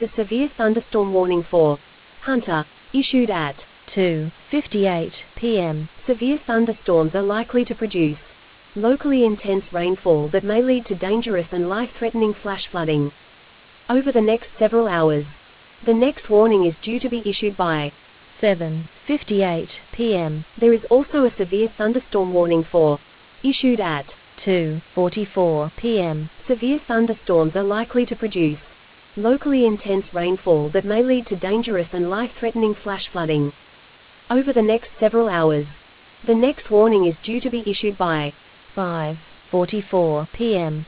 a severe thunderstorm warning for Hunter, issued at 2:58 p.m. Severe thunderstorms are likely to produce locally intense rainfall that may lead to dangerous and life-threatening flash flooding over the next several hours. The next warning is due to be issued by 7:58 p.m. There is also a severe thunderstorm warning for issued at 2:44 p.m. Severe thunderstorms are likely to produce locally intense rainfall that may lead to dangerous and life-threatening flash flooding over the next several hours. The next warning is due to be issued by 5:44 p.m.